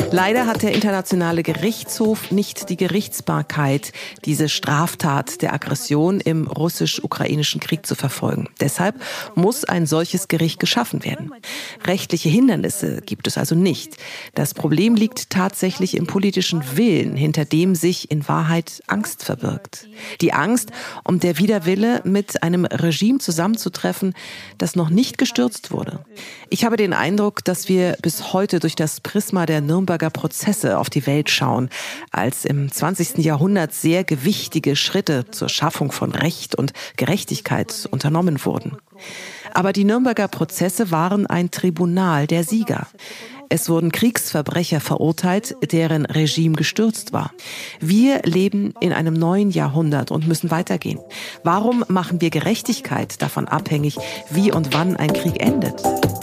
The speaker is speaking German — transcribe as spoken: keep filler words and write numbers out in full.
Leider hat der Internationale Gerichtshof nicht die Gerichtsbarkeit, diese Straftat der Aggression im russisch-ukrainischen Krieg zu verfolgen. Deshalb muss ein solches Gericht geschaffen werden. Rechtliche Hindernisse gibt es also nicht. Das Problem liegt tatsächlich im politischen Willen, hinter dem sich in Wahrheit Angst verbirgt. Die Angst um der Widerwille, mit einem Regime zusammenzutreffen, das noch nicht gestürzt wurde. Ich habe den Eindruck, dass wir bis heute durch das Prisma der Nürnberger Prozesse auf die Welt schauen, als im zwanzigsten Jahrhundert sehr gewichtige Schritte zur Schaffung von Recht und Gerechtigkeit unternommen wurden. Aber die Nürnberger Prozesse waren ein Tribunal der Sieger. Es wurden Kriegsverbrecher verurteilt, deren Regime gestürzt war. Wir leben in einem neuen Jahrhundert und müssen weitergehen. Warum machen wir Gerechtigkeit davon abhängig, wie und wann ein Krieg endet?